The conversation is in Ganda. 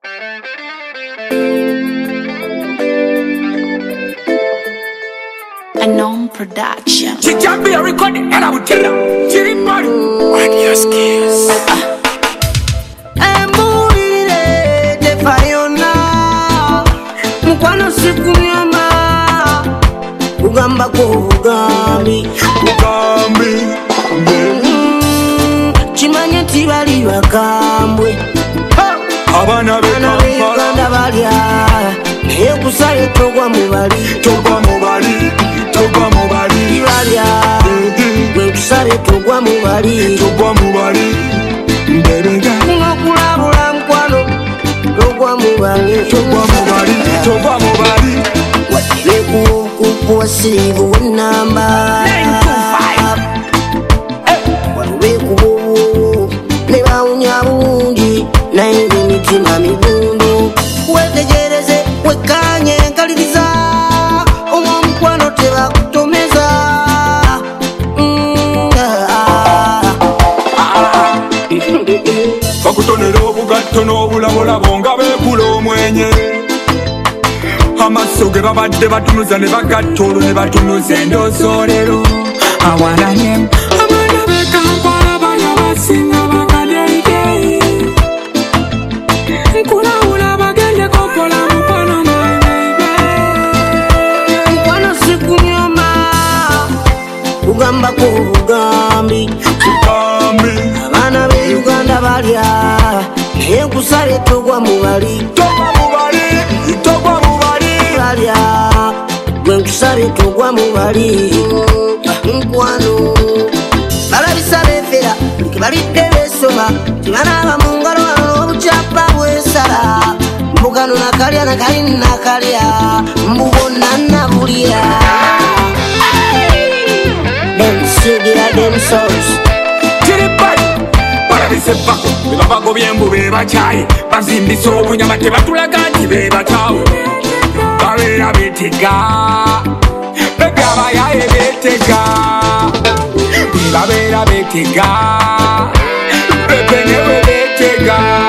Anon Production. She can't be a recording, and I will tell her. She didn't body. What your skills? Emulire te fayona mukwano sikunyama kugamba ko bugambi chimanye tibali bakambwe abana b'Uganda balya naye kusale togwa mubali balya gwe kusale togwa mubali ngakulabula mukwano togwa mubali wadilekukuwa sirivu wenamba walubekubowo ne bawunya bungi naye ng'emitima mibundu wetegereze wekanye nkaliriza omwomukwano tebakutomeza bakutonera obugatto n'obulabolabo nga beekula omwenye amaso ge babadde batunuza ne bagatta olwo ne batunuza endoosoolero awananye abaana b'Ekampala baya basinga bakadeedeeyi nkulawula bagende kokola mukwano mwebeibe mukwano sikunyoma kugambako obugambi abaana b'Uganda balya naye nkusale togwa mubali balya gwe nkusale togwa mubali mukwano balabisa befera bulike balidde besoba tebanaaba mu ngalo n'obucapa bwesala mbugano nakalya nakali nakalya mbubonna nabulya bensigira themselves balabisebako bebabagobye embu bebakyayi bazimbisa obunyama tebatulaga nti bebatawe babeera betega begabayaye betega babeera betega bebenewe betega